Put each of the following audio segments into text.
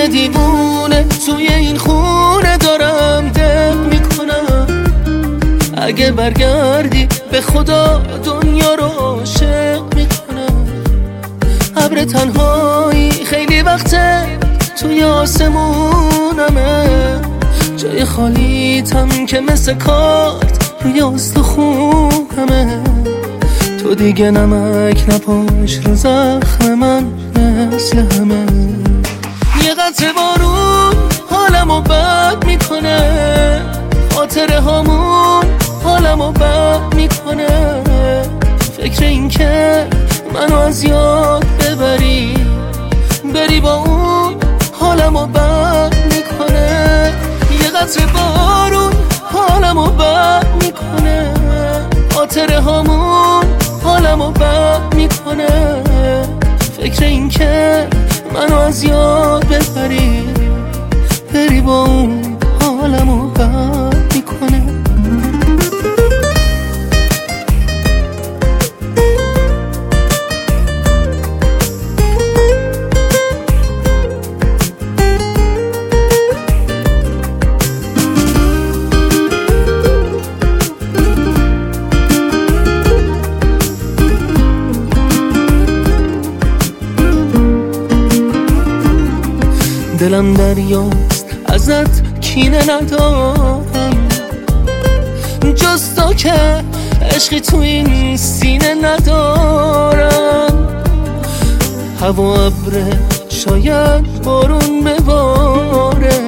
دیوونه توی این خونه دارم دق میکنم. اگه برگردی به خدا دنیا رو عاشق میکنم. ابر تنهایی خیلی وقته توی آسمونمه، جای خالیتم که مثل کارت روی استخونمه. تو دیگه نمک نپاش رو زخم من مثل همه. یه قطره بارون حالمو بد میکنه، خاطره هامون حالمو بد میکنه. فکر این که منو از یاد ببری با اون حالمو بد میکنه. یه قطره بارون حالمو بد میکنه، خاطره هامون حالمو بد میکنه. فکر این که منو از یاد بری با اون حالمو بد میکنه. دلم دریاست ازت کینه ندارم، جز تو که عشقی تو این سینه ندارم. هوا ابره شاید بارون بباره،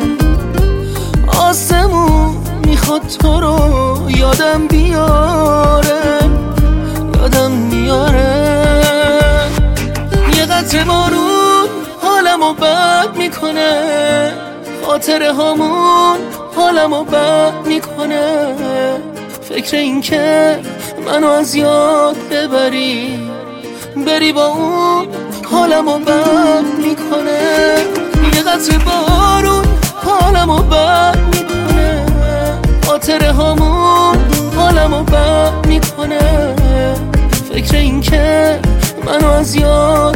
آسمون میخواد تو رو یادم بیاره. یه قطره بارون حالمو بد میکنه، خاطره هامون حالمو بد میکنه. فکر این که منو از یاد بری با اون حالمو بد میکنه. یه قطره بارون حالمو بد میکنه، خاطره هامون حالمو بد میکنه. فکر این که منو از یاد